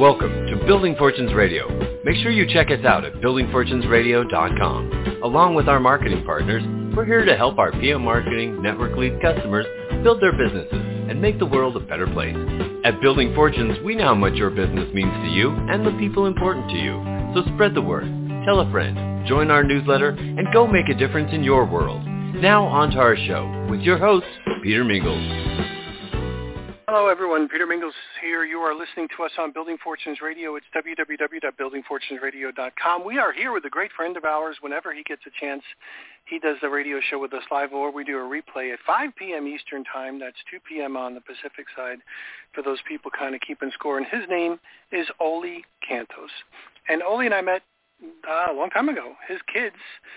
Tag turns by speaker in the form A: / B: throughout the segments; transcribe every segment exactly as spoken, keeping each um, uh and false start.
A: Welcome to Building Fortunes Radio. Make sure you check us out at building fortunes radio dot com. Along with our marketing partners, we're here to help our P M Marketing Network Lead customers build their businesses and make the world a better place. At Building Fortunes, we know how much your business means to you and the people important to you. So spread the word, tell a friend, join our newsletter, and go make a difference in your world. Now on to our show with your host, Peter Mingles.
B: Hello, everyone. Peter Mingles here. You are listening to us on Building Fortunes Radio. It's w w w dot building fortunes radio dot com. We are here with a great friend of ours. Whenever he gets a chance, he does the radio show with us live, or we do a replay at five p.m. Eastern Time. That's two p.m. on the Pacific side for those people kind of keeping score. And his name is Oli Cantos. And Oli and I met uh, a long time ago. His kids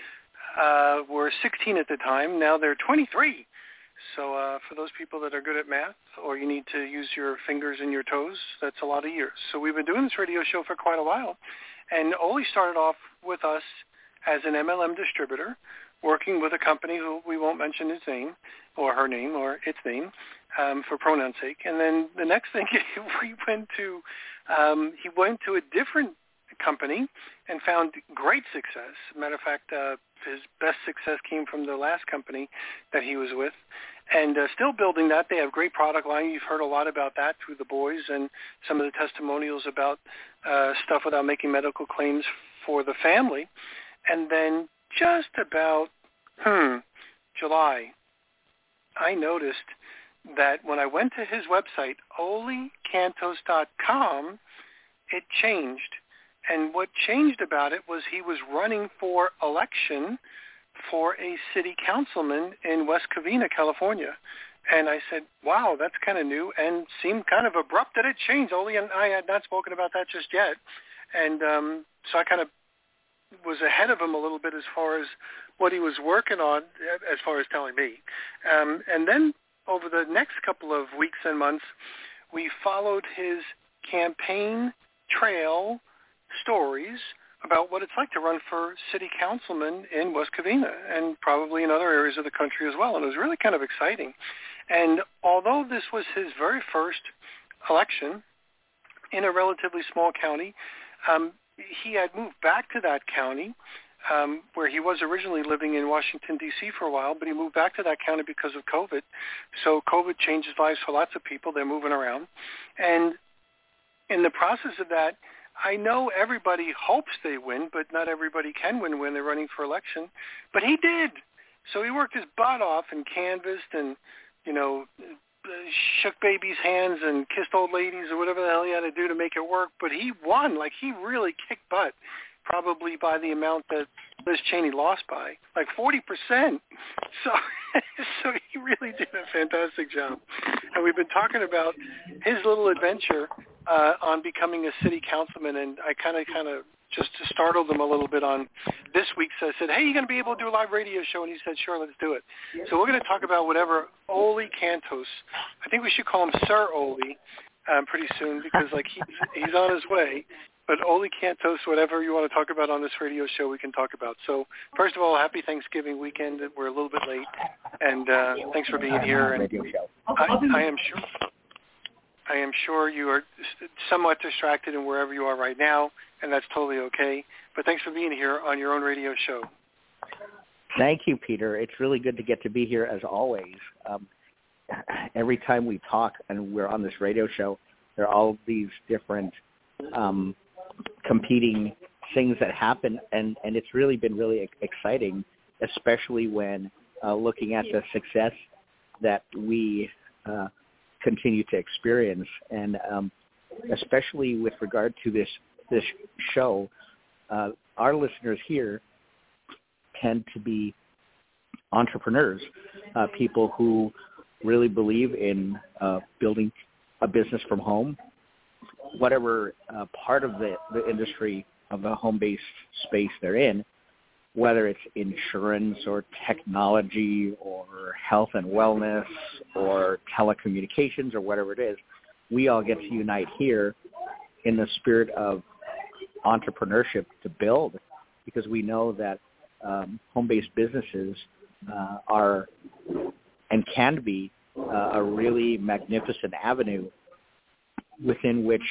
B: uh, were sixteen at the time. Now they're twenty-three. So uh, for those people that are good at math, or you need to use your fingers and your toes, that's a lot of years. So we've been doing this radio show for quite a while. And Oli started off with us as an M L M distributor, working with a company who we won't mention his name, or her name, or its name, um, for pronoun's sake. And then the next thing, we went to, um, he went to a different company and found great success. Matter of fact, uh, his best success came from the last company that he was with. And uh, still building that. They have great product line. You've heard a lot about that through the boys and some of the testimonials about uh, stuff without making medical claims for the family. And then just about, hmm, July, I noticed that when I went to his website, oli cantos dot com, it changed. And what changed about it was he was running for election for a city councilman in West Covina, California. And I said, wow, that's kind of new, and seemed kind of abrupt that it changed. Oli and I had not spoken about that just yet. And um, so I kind of was ahead of him a little bit as far as what he was working on, as far as telling me. Um, and then over the next couple of weeks and months, we followed his campaign trail stories about what it's like to run for city councilman in West Covina and probably in other areas of the country as well. And it was really kind of exciting. And although this was his very first election in a relatively small county, um, he had moved back to that county um, where he was originally living in Washington, D C for a while, but he moved back to that county because of COVID. So COVID changes lives for lots of people. They're moving around. And in the process of that, I know everybody hopes they win, but not everybody can win when they're running for election. But he did. So he worked his butt off and canvassed and, you know, shook babies' hands and kissed old ladies or whatever the hell he had to do to make it work. But he won. Like, he really kicked butt, probably by the amount that Liz Cheney lost by, like forty percent. So, so he really did a fantastic job. And we've been talking about his little adventure Uh, on becoming a city councilman, and I kind of, kind of just startled him a little bit on this week. So I said, "Hey, you going to be able to do a live radio show?" And he said, "Sure, let's do it." So we're going to talk about whatever Oli Cantos. I think we should call him Sir Oli um, pretty soon because, like, he's he's on his way. But Oli Cantos, whatever you want to talk about on this radio show, we can talk about. So first of all, happy Thanksgiving weekend. We're a little bit late, and uh, thanks for being here. And I, I am sure. I am sure you are somewhat distracted in wherever you are right now, and that's totally okay. But thanks for being here on your own radio show.
C: Thank you, Peter. It's really good to get to be here as always. Um, every time we talk and we're on this radio show, there are all these different um, competing things that happen, and, and it's really been really exciting, especially when uh, looking at the success that we uh, continue to experience, and um, especially with regard to this this show, uh, our listeners here tend to be entrepreneurs, uh, people who really believe in uh, building a business from home, whatever uh, part of the, the industry of the home-based space they're in, whether it's insurance or technology or health and wellness or telecommunications or whatever it is, we all get to unite here in the spirit of entrepreneurship to build, because we know that um, home-based businesses uh, are and can be uh, a really magnificent avenue within which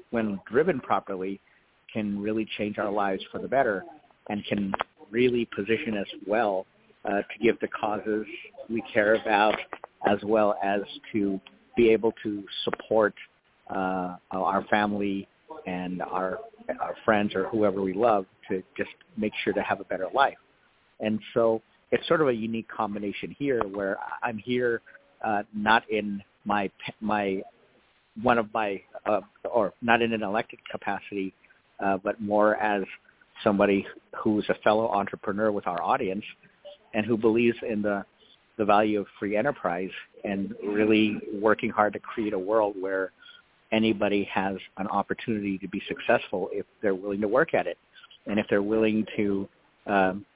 C: when driven properly, can really change our lives for the better and can really position us well uh, to give the causes we care about, as well as to be able to support uh, our family and our, our friends or whoever we love to just make sure to have a better life. And so it's sort of a unique combination here where I'm here uh, not in my, my one of my, uh, or not in an elected capacity, uh, but more as somebody who's a fellow entrepreneur with our audience and who believes in the, the value of free enterprise and really working hard to create a world where anybody has an opportunity to be successful if they're willing to work at it and if they're willing to um,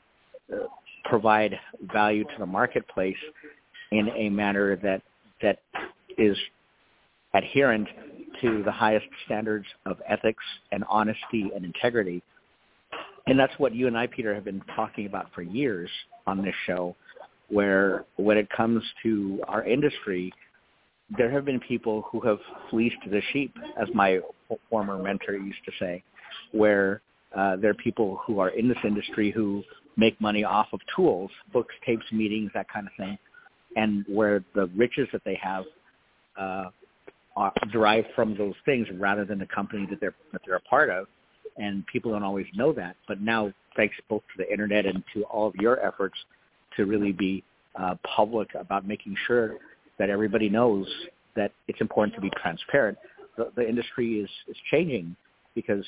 C: provide value to the marketplace in a manner that that is adherent to the highest standards of ethics and honesty and integrity. And that's what you and I, Peter, have been talking about for years on this show, where when it comes to our industry, there have been people who have fleeced the sheep, as my former mentor used to say, where uh, there are people who are in this industry who make money off of tools, books, tapes, meetings, that kind of thing, and where the riches that they have uh, are derived from those things rather than the company that they're that they're a part of. And people don't always know that. But now, thanks both to the internet and to all of your efforts to really be uh, public about making sure that everybody knows that it's important to be transparent, the, the industry is, is changing because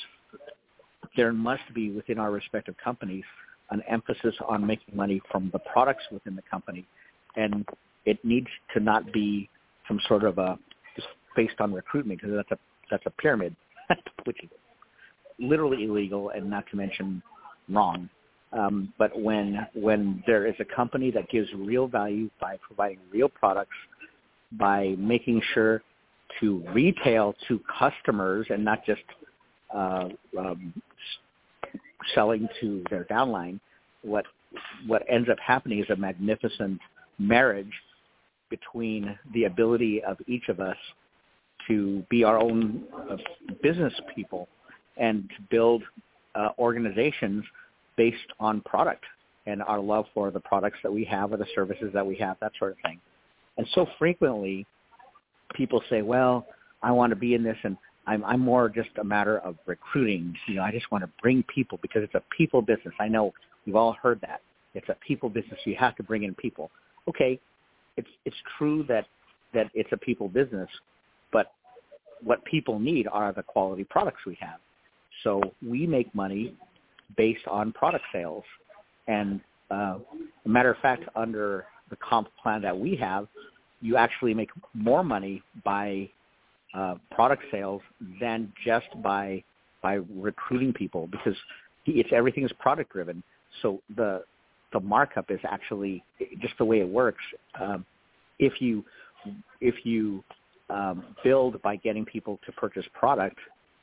C: there must be within our respective companies an emphasis on making money from the products within the company. And it needs to not be some sort of a just based on recruitment, because that's a that's a pyramid, which is literally illegal and not to mention wrong. Um, but when when there is a company that gives real value by providing real products, by making sure to retail to customers and not just uh, um, selling to their downline, what what ends up happening is a magnificent marriage between the ability of each of us to be our own uh, business people and to build uh, organizations based on product and our love for the products that we have or the services that we have, that sort of thing. And so frequently people say, well, I want to be in this, and I'm, I'm more just a matter of recruiting. You know, I just want to bring people because it's a people business. I know we've all heard that. It's a people business. You have to bring in people. Okay, it's it's true that, that it's a people business, but what people need are the quality products we have. So we make money based on product sales. And uh, a matter of fact, under the comp plan that we have, you actually make more money by uh, product sales than just by by recruiting people, because it's everything is product driven. So the the markup is actually just the way it works. Um, if you if you um, build by getting people to purchase product,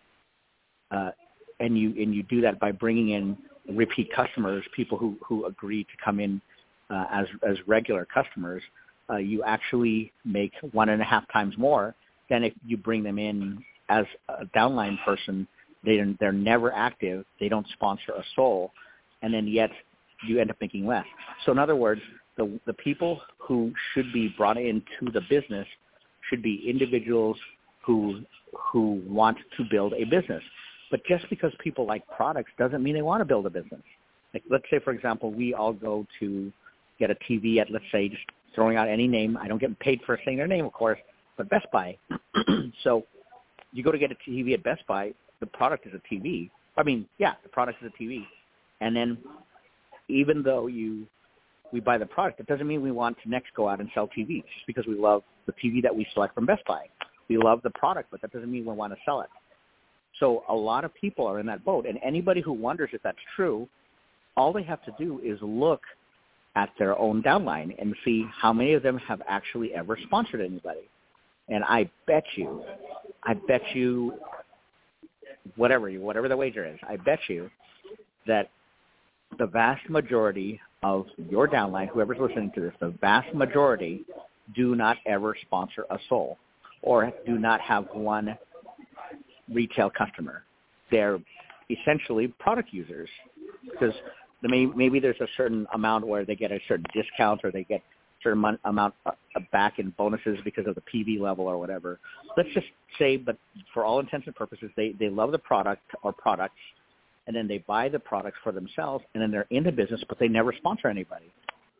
C: uh, and you and you do that by bringing in repeat customers, people who, who agree to come in uh, as as regular customers, uh, you actually make one and a half times more than if you bring them in as a downline person. They they're never active. They don't sponsor a soul, and then yet you end up making less. So in other words, the the people who should be brought into the business should be individuals who who want to build a business. But just because people like products doesn't mean they want to build a business. Like, let's say, for example, we all go to get a T V at, let's say, just throwing out any name. I don't get paid for saying their name, of course, but Best Buy. So you go to get a T V at Best Buy, the product is a T V. I mean, yeah, the product is a T V. And then even though you we buy the product, it doesn't mean we want to next go out and sell T Vs just because we love the T V that we select from Best Buy. We love the product, but that doesn't mean we want to sell it. So a lot of people are in that boat, and anybody who wonders if that's true, all they have to do is look at their own downline and see how many of them have actually ever sponsored anybody. And I bet you, I bet you, whatever you, whatever the wager is, I bet you that the vast majority of your downline, whoever's listening to this, the vast majority do not ever sponsor a soul or do not have one retail customer. They're essentially product users because may, maybe there's a certain amount where they get a certain discount or they get a certain amount, amount back in bonuses because of the P V level or whatever. Let's just say, but for all intents and purposes, they, they love the product or products, and then they buy the products for themselves, and then they're in the business, but they never sponsor anybody.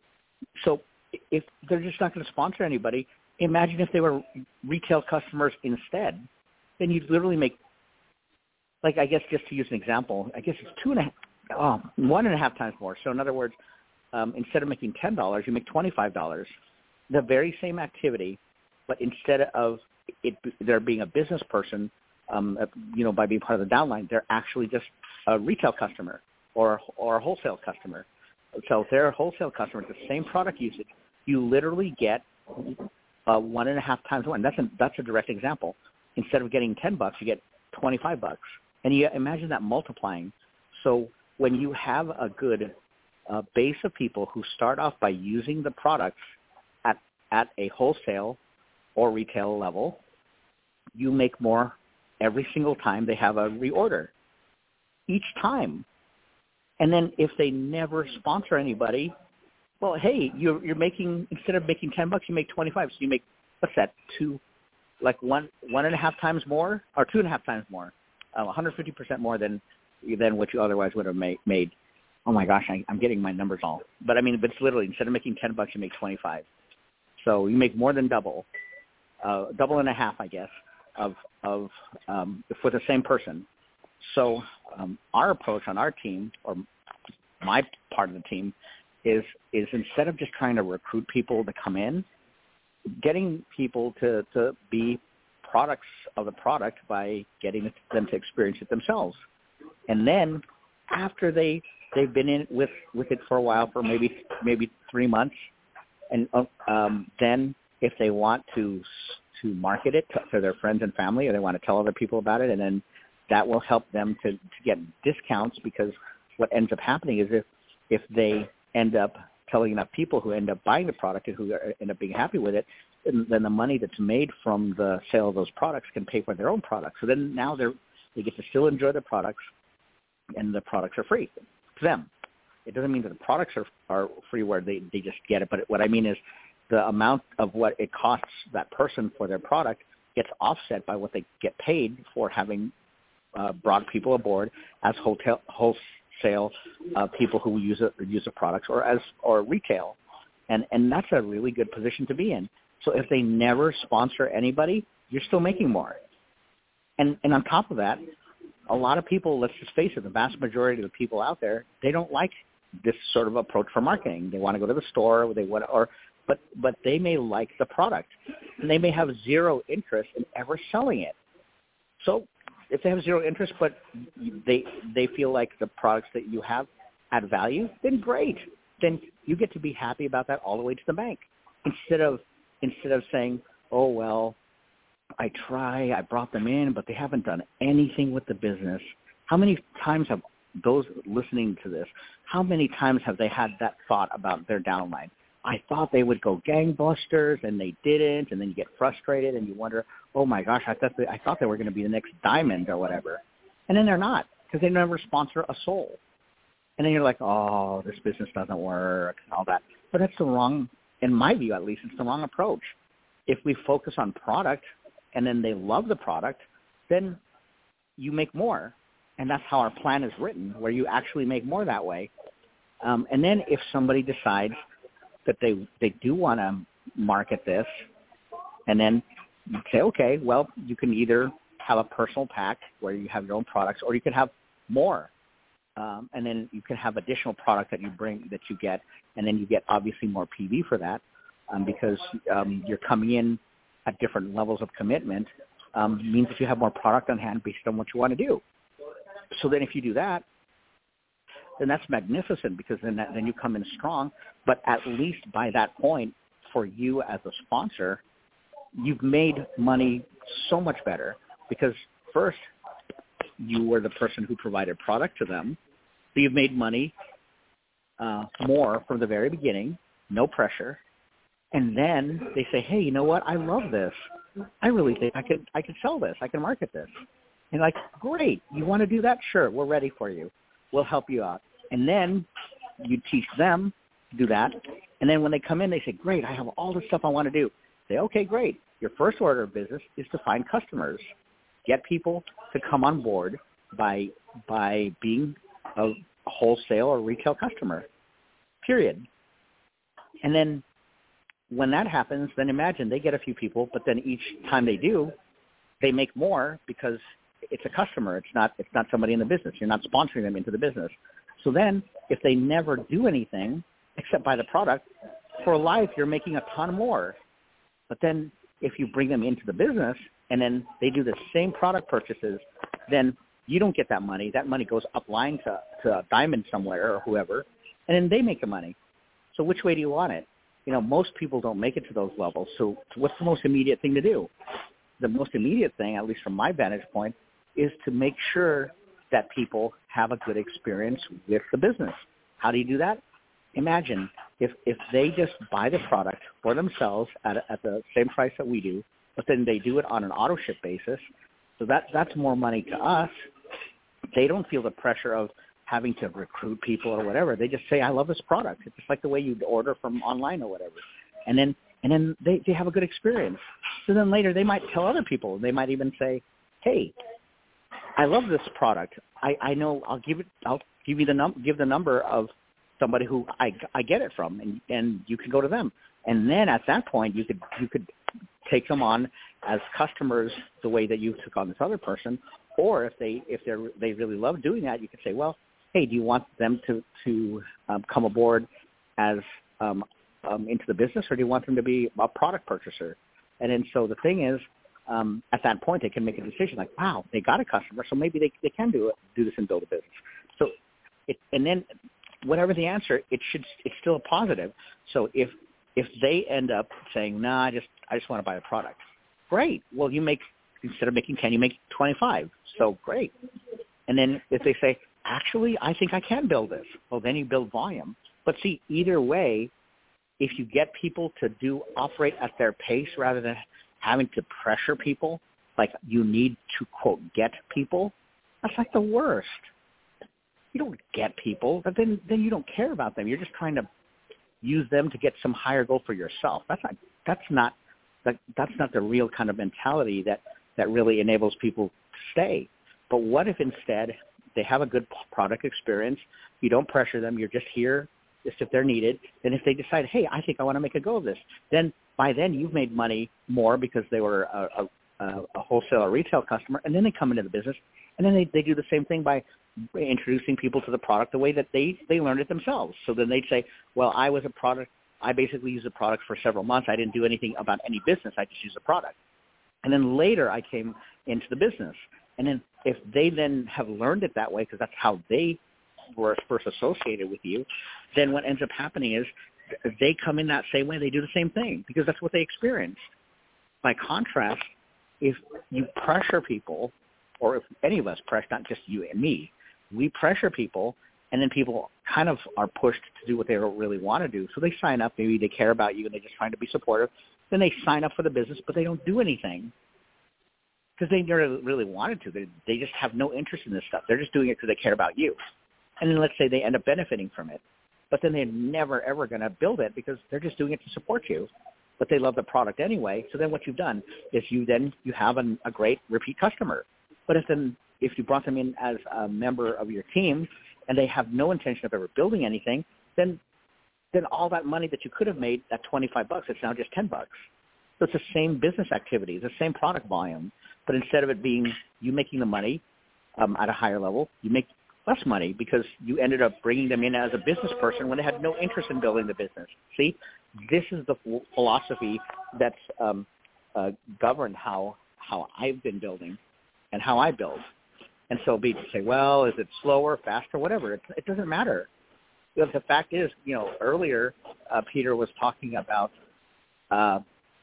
C: So if they're just not going to sponsor anybody, imagine if they were retail customers instead. Then you'd literally make, like, I guess just to use an example, I guess it's two and a half, oh, one and a half times more. So in other words, um, instead of making ten dollars, you make twenty-five dollars. The very same activity, but instead of it, there being a business person, um, you know, by being part of the downline, they're actually just a retail customer or or a wholesale customer. So if they're a wholesale customer, the same product usage, you literally get uh, one and a half times one. That's a, that's a direct example. Instead of getting ten bucks, you get twenty-five bucks. And you imagine that multiplying. So when you have a good uh, base of people who start off by using the products at, at a wholesale or retail level, you make more every single time they have a reorder. Each time. And then if they never sponsor anybody, well, hey, you're, you're making, instead of making ten bucks, you make twenty-five. So you make, what's that, two, like one, one and a half times more, or two and a half times more, uh, one hundred fifty percent more than, than what you otherwise would have made. made. Oh my gosh, I, I'm getting my numbers all. But I mean, but it's literally, instead of making ten bucks, you make twenty-five. So you make more than double, uh, double and a half, I guess, of, of, um, for the same person. So um, our approach on our team, or my part of the team, is is instead of just trying to recruit people to come in, getting people to, to be products of the product by getting them to experience it themselves. And then after they, they've been in with, with it for a while, for maybe maybe three months, and um, then if they want to to market it to, to their friends and family, or they want to tell other people about it, and then that will help them to, to get discounts, because what ends up happening is if, if they end up telling enough people who end up buying the product and who are, end up being happy with it, then the money that's made from the sale of those products can pay for their own products. So then now they're, they get to still enjoy the products, and the products are free to them. It doesn't mean that the products are, are free where they, they just get it, but what I mean is the amount of what it costs that person for their product gets offset by what they get paid for having Uh, brought people aboard as hotel, wholesale uh, people who use a, use the products, or as or retail, and and that's a really good position to be in. So if they never sponsor anybody, you're still making more. And and on top of that, a lot of people, let's just face it, the vast majority of the people out there, they don't like this sort of approach for marketing. They want to go to the store, or they want, or but but they may like the product, and they may have zero interest in ever selling it. So if they have zero interest, but they they feel like the products that you have add value, then great. Then you get to be happy about that all the way to the bank. Instead of instead of saying, oh well, I try, I brought them in, but they haven't done anything with the business. How many times have those listening to this? How many times have they had that thought about their downline? I thought they would go gangbusters, and they didn't, and then you get frustrated, and you wonder, oh my gosh, I thought they, I thought they were going to be the next Diamond or whatever, and then they're not, because they never sponsor a soul. And then you're like, oh, this business doesn't work and all that. But that's the wrong, in my view at least, it's the wrong approach. If we focus on product, and then they love the product, then you make more, and that's how our plan is written, where you actually make more that way. Um, and then if somebody decides that they they do want to market this, and then you say, okay, well, you can either have a personal pack where you have your own products, or you can have more, um, and then you can have additional product that you bring, that you get, and then you get obviously more P V for that, um, because um, you're coming in at different levels of commitment. Um, means that you have more product on hand based on what you want to do. So then if you do that, then that's magnificent, because then that, then you come in strong. But at least by that point, for you as a sponsor, you've made money so much better, because first you were the person who provided product to them. So you've made money uh, more from the very beginning, no pressure. And then they say, hey, you know what? I love this. I really think I could I could sell this. I can market this. And like, great, you want to do that? Sure, we're ready for you. We'll help you out. And then you teach them to do that. And then when they come in, they say, great, I have all this stuff I want to do. Say, okay, great. Your first order of business is to find customers. Get people to come on board by by being a wholesale or retail customer, period. And then when that happens, then imagine they get a few people, but then each time they do, they make more because it's a customer. It's not it's not somebody in the business. You're not sponsoring them into the business. So then if they never do anything except buy the product, for life you're making a ton more. But then if you bring them into the business and then they do the same product purchases, then you don't get that money. That money goes upline to, to Diamond somewhere or whoever, and then they make the money. So which way do you want it? You know, most people don't make it to those levels. So what's the most immediate thing to do? The most immediate thing, at least from my vantage point, is to make sure that people have a good experience with the business. How do you do that? Imagine if, if they just buy the product for themselves at, at the same price that we do, but then they do it on an auto ship basis. So that, that's more money to us. They don't feel the pressure of having to recruit people or whatever. They just say, I love this product. It's just like the way you'd order from online or whatever. And then and then they, they have a good experience. So then later they might tell other people. They might even say, hey, I love this product. I, I know I'll give it I'll give you the num give the number of somebody who I, I get it from, and, and you can go to them. And then at that point you could you could take them on as customers the way that you took on this other person. Or if they if they they really love doing that, you could say, well, hey, do you want them to to um, come aboard as um, um, into the business, or do you want them to be a product purchaser? And then so the thing is, um, at that point, they can make a decision like, wow, they got a customer, so maybe they they can do it, do this and build a business. So, it, and then whatever the answer, it should it's still a positive. So if if they end up saying, no, nah, I just I just want to buy a product, great. Well, you make instead of making ten, you make twenty-five. So great. And then if they say, actually, I think I can build this, well, then you build volume. But see, either way, if you get people to do operate at their pace rather than having to pressure people, like you need to, quote, get people, that's like the worst. You don't get people, but then, then you don't care about them. You're just trying to use them to get some higher goal for yourself. That's not that's not that, that's not the real kind of mentality that, that really enables people to stay. But what if instead they have a good product experience, you don't pressure them, you're just here just if they're needed, then if they decide, hey, I think I want to make a go of this, then by then you've made money more because they were a, a, a wholesale or retail customer, and then they come into the business, and then they, they do the same thing by introducing people to the product the way that they, they learned it themselves. So then they'd say, well, I was a product, I basically used the product for several months. I didn't do anything about any business. I just used the product. And then later I came into the business. And then if they then have learned it that way, because that's how they were first associated with you, then what ends up happening is they come in that same way. They do the same thing because that's what they experienced. By contrast, if you pressure people, or if any of us pressure, not just you and me, we pressure people, and then people kind of are pushed to do what they don't really want to do. So they sign up. Maybe they care about you and they're just trying to be supportive. Then they sign up for the business, but they don't do anything because they never really wanted to. They, they just have no interest in this stuff. They're just doing it because they care about you. And then let's say they end up benefiting from it. But then they're never, ever going to build it because they're just doing it to support you. But they love the product anyway. So then what you've done is you then you have an, a great repeat customer. But if then if you brought them in as a member of your team and they have no intention of ever building anything, then then all that money that you could have made, that twenty-five bucks, it's now just ten bucks. So it's the same business activity, the same product volume. But instead of it being you making the money um, at a higher level, you make less money because you ended up bringing them in as a business person when they had no interest in building the business. See, this is the philosophy that's um, uh, governed how how I've been building and how I build. And so be to say, well, is it slower, faster, whatever? It, it doesn't matter. Because the fact is, you know, earlier uh, Peter was talking about uh,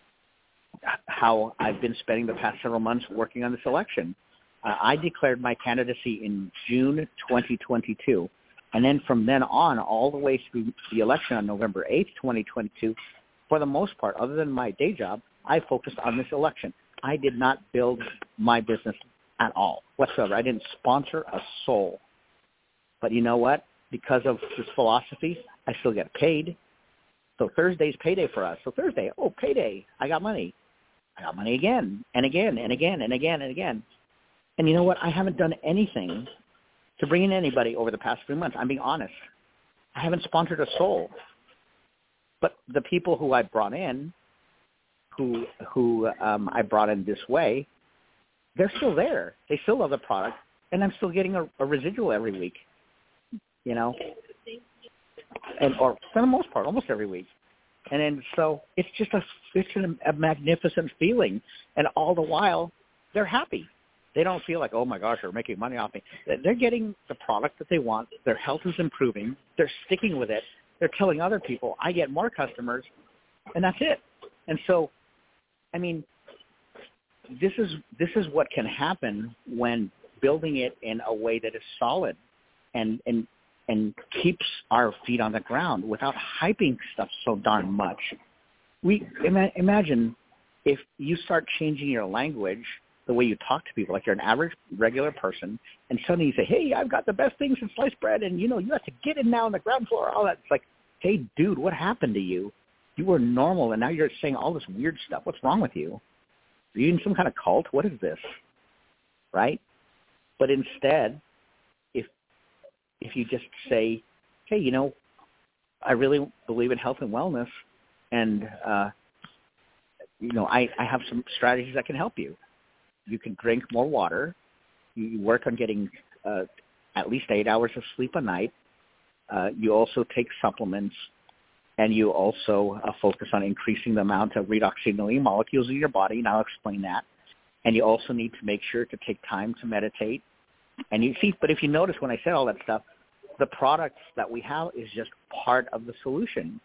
C: how I've been spending the past several months working on this election. Uh, I declared my candidacy in June twenty twenty-two. And then from then on, all the way through the election on November eighth, twenty twenty-two, for the most part, other than my day job, I focused on this election. I did not build my business at all whatsoever. I didn't sponsor a soul. But you know what? Because of this philosophy, I still get paid. So Thursday's payday for us. So Thursday, oh, payday. I got money. I got money again and again and again and again and again. And you know what? I haven't done anything to bring in anybody over the past three months. I'm being honest. I haven't sponsored a soul. But the people who I brought in, who who um, I brought in this way, they're still there. They still love the product, and I'm still getting a, a residual every week, you know, and or for the most part, almost every week. And then so it's just a it's a, a magnificent feeling, and all the while they're happy. They don't feel like, oh my gosh, they're making money off me. They're getting the product that they want. Their health is improving. They're sticking with it. They're telling other people. I get more customers, and that's it. And so, I mean, this is this is what can happen when building it in a way that is solid and and and keeps our feet on the ground without hyping stuff so darn much. We ima- imagine if you start changing your language, the way you talk to people, like you're an average, regular person, and suddenly you say, hey, I've got the best things in sliced bread, and, you know, you have to get in now on the ground floor, all that. It's like, hey, dude, what happened to you? You were normal, and now you're saying all this weird stuff. What's wrong with you? Are you in some kind of cult? What is this? Right? But instead, if if you just say, hey, you know, I really believe in health and wellness, and, uh, you know, I, I have some strategies that can help you. You can drink more water. You work on getting uh, at least eight hours of sleep a night. Uh, you also take supplements, and you also uh, focus on increasing the amount of redox signaling molecules in your body, and I'll explain that. And you also need to make sure to take time to meditate. And you see, but if you notice when I said all that stuff, the products that we have is just part of the solution.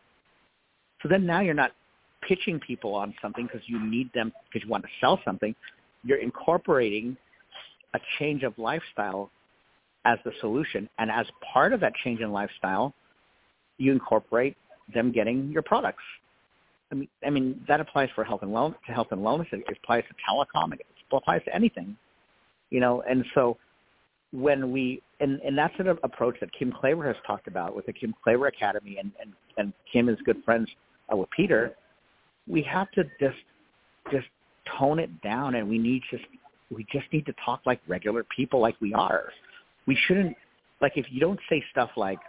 C: So then now you're not pitching people on something because you need them, because you want to sell something. You're incorporating a change of lifestyle as the solution. And as part of that change in lifestyle, you incorporate them getting your products. I mean, I mean that applies for health and wellness, to health and wellness. It applies to telecom. It applies to anything, you know. And so when we, and, and that's an approach that Kim Klaver has talked about with the Kim Klaver Academy, and, and, and Kim is good friends uh, with Peter. We have to just, just tone it down, and we need just, we just need to talk like regular people, like we are. We shouldn't, like, if you don't say stuff like,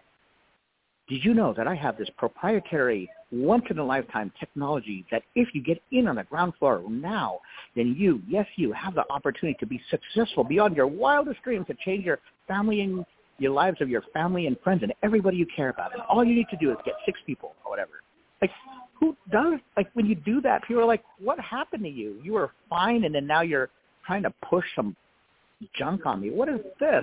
C: did you know that I have this proprietary once-in-a-lifetime technology that if you get in on the ground floor now, then you, yes, you have the opportunity to be successful beyond your wildest dreams, to change your family and your lives of your family and friends and everybody you care about. And all you need to do is get six people or whatever. Like, who does, like, when you do that, people are like, what happened to you? You were fine, and then now you're trying to push some junk on me. What is this?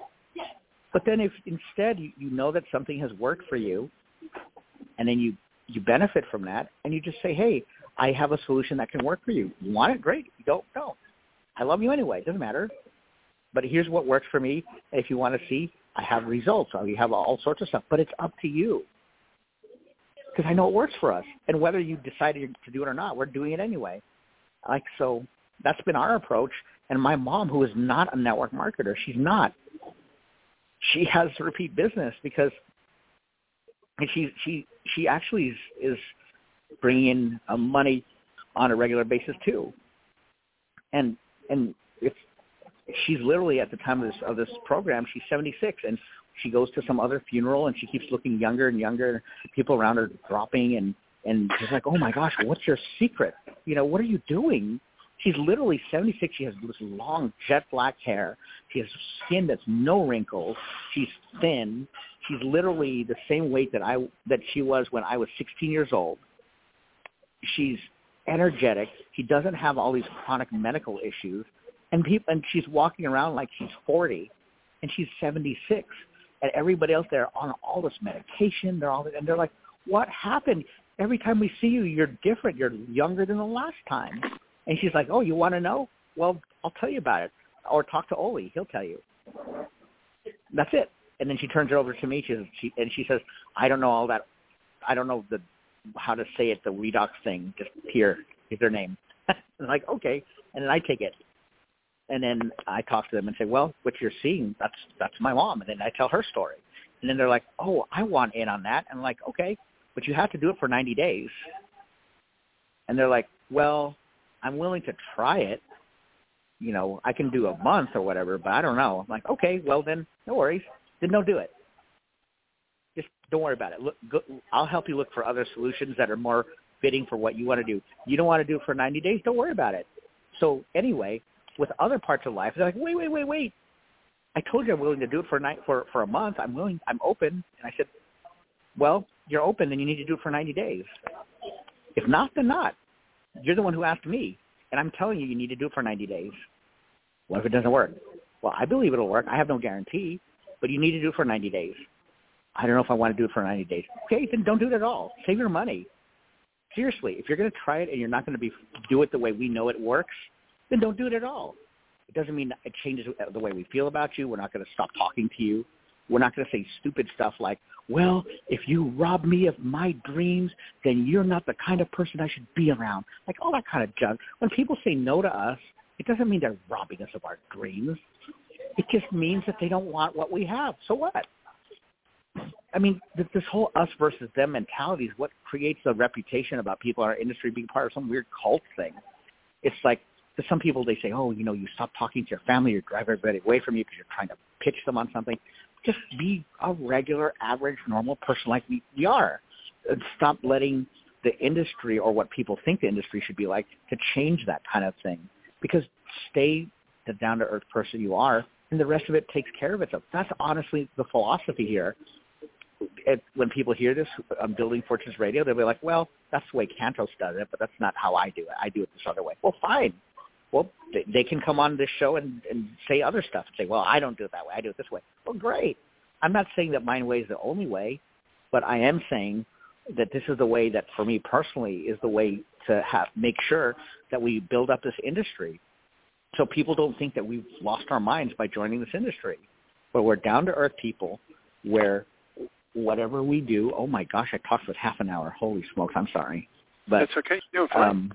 C: But then if instead you, you know that something has worked for you, and then you, you benefit from that, and you just say, hey, I have a solution that can work for you. You want it? Great. You don't, don't. I love you anyway. It doesn't matter. But here's what works for me. If you want to see, I have results. We have all sorts of stuff. But it's up to you. Because I know it works for us. And whether you decided to do it or not, we're doing it anyway. Like, so that's been our approach. And my mom, who is not a network marketer, she's not. She has repeat business because and she she she actually is, is bringing in uh, money on a regular basis too. And and it's she's literally at the time of this of this program, she's seventy-six, and she goes to some other funeral and she keeps looking younger and younger. People around her dropping, and and she's like, oh my gosh, what's your secret? You know, what are you doing? She's literally seventy-six. She has this long jet black hair. She has skin that's no wrinkles. She's thin. She's literally the same weight that I that she was when I was sixteen years old. She's energetic. She doesn't have all these chronic medical issues, and people and she's walking around like she's forty, and she's seventy-six. And everybody else, they're on all this medication. They're all and they're like, what happened? Every time we see you, you're different. You're younger than the last time. And she's like, oh, you want to know? Well, I'll tell you about it. Or talk to Oli. He'll tell you. That's it. And then she turns it over to me, she, she, and she says, I don't know all that. I don't know the how to say it, the redox thing. Just here. Here's their name. I'm like, okay. And then I take it. And then I talk to them and say, well, what you're seeing, that's that's my mom. And then I tell her story. And then they're like, oh, I want in on that. And I'm like, okay, but you have to do it for ninety days. And they're like, well, I'm willing to try it. You know, I can do a month or whatever, but I don't know. I'm like, okay, well then, no worries. Then don't do it. Just don't worry about it. Look, go, I'll help you look for other solutions that are more fitting for what you want to do. You don't want to do it for ninety days, don't worry about it. So anyway, with other parts of life, they're like, wait, wait, wait, wait. I told you I'm willing to do it for a night, for for a month. I'm willing. I'm open. And I said, well, you're open, then you need to do it for ninety days. If not, then not. You're the one who asked me, and I'm telling you, you need to do it for ninety days. What if it doesn't work? Well, I believe it'll work. I have no guarantee, but you need to do it for ninety days. I don't know if I want to do it for ninety days. Okay, then don't do it at all. Save your money. Seriously, if you're going to try it and you're not going to be do it the way we know it works, then don't do it at all. It doesn't mean it changes the way we feel about you. We're not going to stop talking to you. We're not going to say stupid stuff like, well, if you rob me of my dreams, then you're not the kind of person I should be around. Like all that kind of junk. When people say no to us, it doesn't mean they're robbing us of our dreams. It just means that they don't want what we have. So what? I mean, this whole us versus them mentality is what creates a reputation about people in our industry being part of some weird cult thing. It's like, to some people, they say, oh, you know, you stop talking to your family, you drive everybody away from you because you're trying to pitch them on something. Just be a regular, average, normal person like we, we are. And stop letting the industry or what people think the industry should be like to change that kind of thing. Because stay the down-to-earth person you are, and the rest of it takes care of itself. That's honestly the philosophy here. It, when people hear this on Building Fortunes Radio, they'll be like, well, that's the way Cantos does it, but that's not how I do it. I do it this other way. Well, fine. Well, they, they can come on this show and, and say other stuff and say, well, I don't do it that way. I do it this way. Well, great. I'm not saying that my way is the only way, but I am saying that this is the way that, for me personally, is the way to have, make sure that we build up this industry so people don't think that we've lost our minds by joining this industry. But we're down-to-earth people where whatever we do, oh, my gosh, I talked for half an hour. Holy smokes, I'm sorry. But,
B: That's okay. You're fine.
C: Um,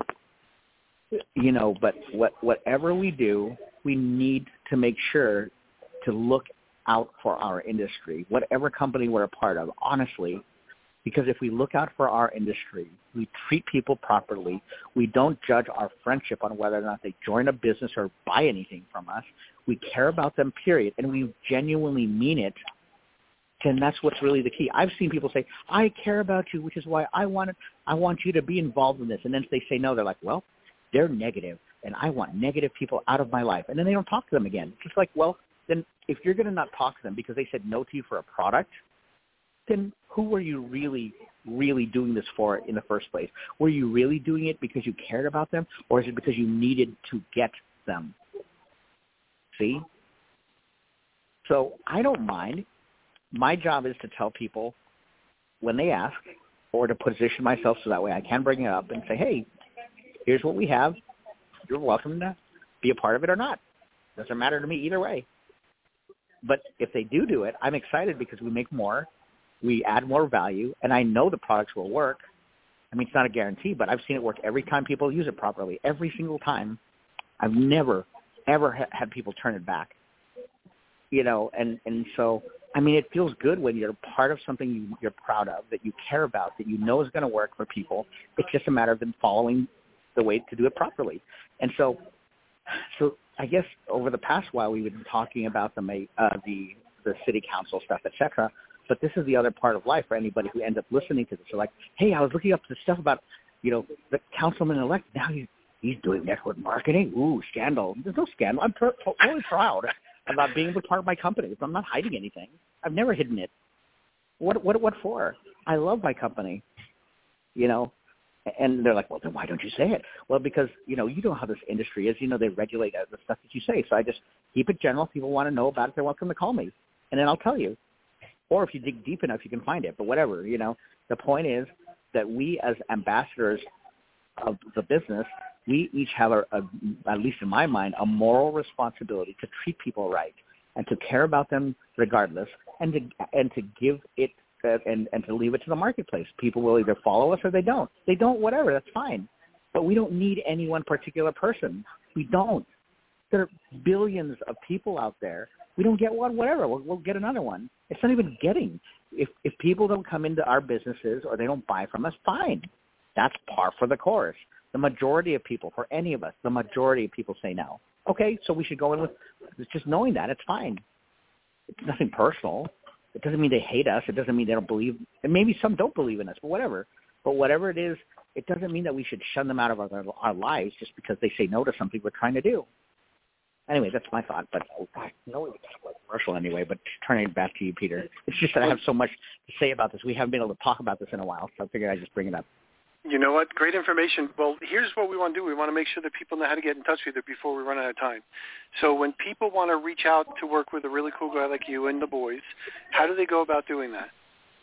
C: you know, but what, whatever we do, we need to make sure to look out for our industry, whatever company we're a part of, honestly, because if we look out for our industry, we treat people properly, we don't judge our friendship on whether or not they join a business or buy anything from us, we care about them, period, and we genuinely mean it, then that's what's really the key. I've seen people say, I care about you, which is why I want it, I want you to be involved in this, and then if they say no, they're like, well, they're negative, and I want negative people out of my life. And then they don't talk to them again. It's just like, well, then if you're going to not talk to them because they said no to you for a product, then who were you really, really doing this for in the first place? Were you really doing it because you cared about them, or is it because you needed to get them? See? So I don't mind. My job is to tell people when they ask, or to position myself so that way I can bring it up and say, hey, here's what we have. You're welcome to be a part of it or not. Doesn't matter to me either way. But if they do do it, I'm excited because we make more, we add more value, and I know the products will work. I mean, it's not a guarantee, but I've seen it work every time people use it properly, every single time. I've never, ever ha- had people turn it back. You know, and, and so, I mean, it feels good when you're part of something you, you're proud of, that you care about, that you know is going to work for people. It's just a matter of them following the way to do it properly. And so, so I guess over the past while we've been talking about the uh, the the city council stuff, et cetera. But this is the other part of life for anybody who ends up listening to this. They're like, hey, I was looking up the stuff about, you know, the councilman-elect. Now he's he's doing network marketing. Ooh, scandal. There's no scandal. I'm pr- totally proud about being a part of my company. I'm not hiding anything. I've never hidden it. What what what for? I love my company. You know. And they're like, well, then why don't you say it? Well, because, you know, you know how this industry is. You know, they regulate the stuff that you say. So I just keep it general. If people want to know about it, they're welcome to call me. And then I'll tell you. Or if you dig deep enough, you can find it. But whatever, you know, the point is that we as ambassadors of the business, we each have, a, a, at least in my mind, a moral responsibility to treat people right and to care about them regardless and to and to give it And, and to leave it to the marketplace. People will either follow us or they don't. They don't, whatever, that's fine. But we don't need any one particular person. We don't. There are billions of people out there. We don't get one, whatever. We'll, we'll get another one. It's not even getting. If if people don't come into our businesses or they don't buy from us, fine. That's par for the course. The majority of people, for any of us, the majority of people say no. Okay, so we should go in with just knowing that. It's fine. It's nothing personal. It doesn't mean they hate us. It doesn't mean they don't believe. And maybe some don't believe in us, but whatever. But whatever it is, it doesn't mean that we should shun them out of our, our lives just because they say no to something we're trying to do. Anyway, that's my thought. But oh, God, no, it's like commercial anyway. But turning it back to you, Peter. It's just that I have so much to say about this. We haven't been able to talk about this in a while, so I figured I'd just bring it up.
B: You know what? Great information. Well, here's what we want to do. We want to make sure that people know how to get in touch with you before we run out of time. So when people want to reach out to work with a really cool guy like you and the boys, how do they go about doing that?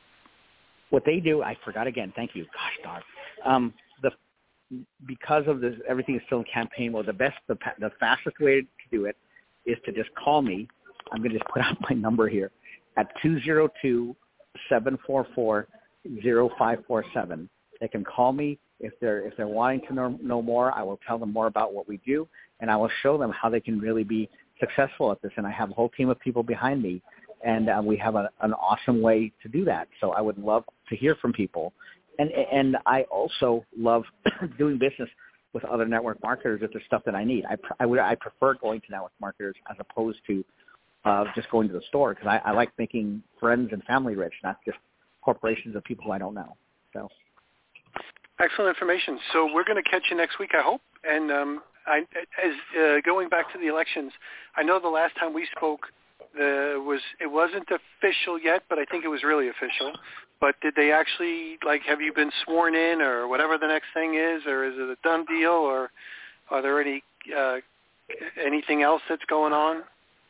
C: What they do, I forgot again. Thank you. Gosh, dog. Um, the because of this, everything is still in campaign mode. The best, the, the fastest way to do it is to just call me. I'm going to just put out my number here at two zero two, seven four four, zero five four seven. They can call me if they're if they're wanting to know, know more. I will tell them more about what we do, and I will show them how they can really be successful at this. And I have a whole team of people behind me, and uh, we have a, an awesome way to do that. So I would love to hear from people, and and I also love doing business with other network marketers if there's stuff that I need. I I would I prefer going to network marketers as opposed to uh, just going to the store because I, I like making friends and family rich, not just corporations of people who I don't know. So.
B: Excellent information. So we're going to catch you next week, I hope. And um, I, as uh, going back to the elections, I know the last time we spoke, the was it wasn't official yet, but I think it was really official. But did they actually, like, have you been sworn in or whatever the next thing is, or is it a done deal, or are there any uh, anything else that's going on?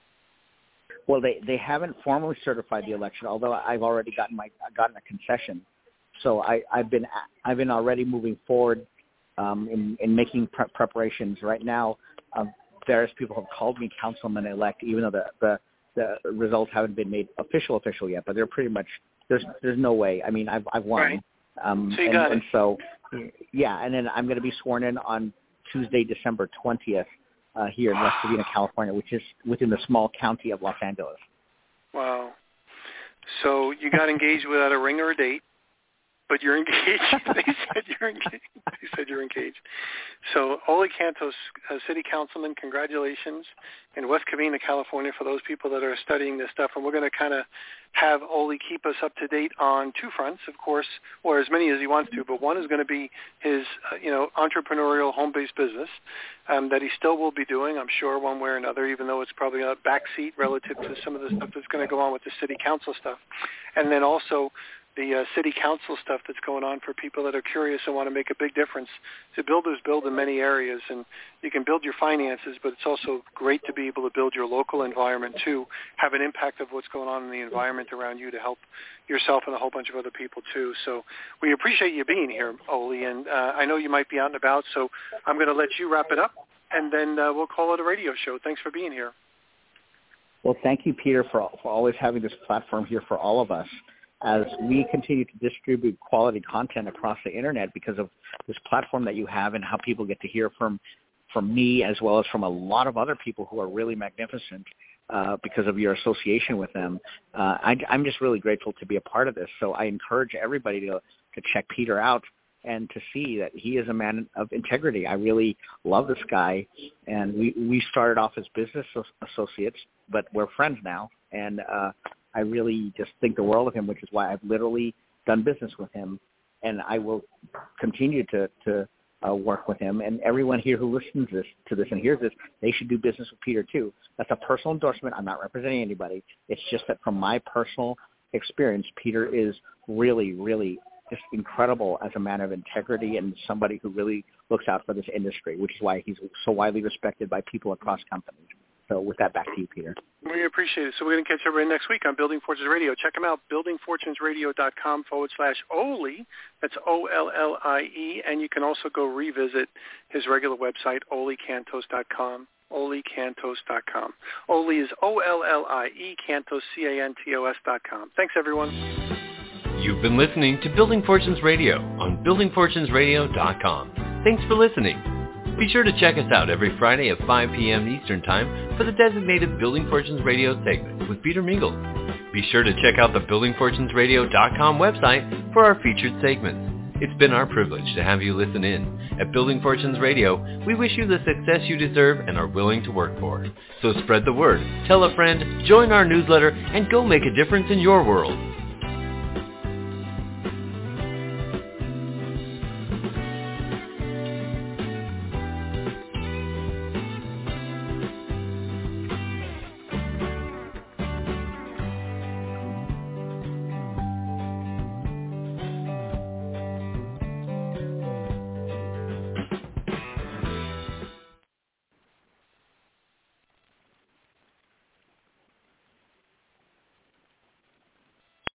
C: Well, they, they haven't formally certified the election, although I've already gotten my gotten a concession. So I, I've been I've been already moving forward um, in, in making pre- preparations. Right now, um, various people have called me councilman-elect, even though the, the the results haven't been made official official yet. But they're pretty much there's there's no way. I mean, I've I've won.
B: Right.
C: Um,
B: so you
C: and,
B: got
C: and
B: it.
C: so yeah, and then I'm going to be sworn in on Tuesday, December twentieth, uh, here in West Covina, California, which is within the small county of Los Angeles.
B: Wow. So you got engaged without a ring or a date. But you're engaged. They said you're engaged. They said you're engaged. So Ole Cantos, uh, City Councilman, congratulations in West Covina, California, for those people that are studying this stuff. And we're going to kind of have Ole keep us up to date on two fronts, of course, or as many as he wants to. But one is going to be his, uh, you know, entrepreneurial home-based business um, that he still will be doing, I'm sure, one way or another, even though it's probably a backseat relative to some of the stuff that's going to go on with the city council stuff. And then also the uh, city council stuff that's going on for people that are curious and want to make a big difference. So builders build in many areas, and you can build your finances, but it's also great to be able to build your local environment too, have an impact of what's going on in the environment around you to help yourself and a whole bunch of other people too. So we appreciate you being here, Ole, and uh, I know you might be out and about, so I'm going to let you wrap it up, and then uh, we'll call it a radio show. Thanks for being here.
C: Well, thank you, Peter, for, for always having this platform here for all of us. As we continue to distribute quality content across the internet because of this platform that you have and how people get to hear from from me as well as from a lot of other people who are really magnificent uh, because of your association with them. Uh, I, I'm just really grateful to be a part of this. So I encourage everybody to, to check Peter out and to see that he is a man of integrity. I really love this guy, and we, we started off as business associates, but we're friends now, and uh, I really just think the world of him, which is why I've literally done business with him, and I will continue to, to uh, work with him. And everyone here who listens this, to this and hears this, they should do business with Peter too. That's a personal endorsement. I'm not representing anybody. It's just that from my personal experience, Peter is really, really just incredible as a man of integrity and somebody who really looks out for this industry, which is why he's so widely respected by people across companies. So with that, back to you, Peter.
B: We appreciate it. So we're going to catch everybody next week on Building Fortunes Radio. Check them out, buildingfortunesradio.com forward slash Ole. That's O L L I E. And you can also go revisit his regular website, ole cantos dot com. ole cantos dot com. Ole is O L L I E, Cantos, C A N T O S dot com. Thanks, everyone.
A: You've been listening to Building Fortunes Radio on building fortunes radio dot com. Thanks for listening. Be sure to check us out every Friday at five p.m. Eastern Time for the designated Building Fortunes Radio segment with Peter Mingles. Be sure to check out the building fortunes radio dot com website for our featured segments. It's been our privilege to have you listen in. At Building Fortunes Radio, we wish you the success you deserve and are willing to work for. So spread the word, tell a friend, join our newsletter, and go make a difference in your world.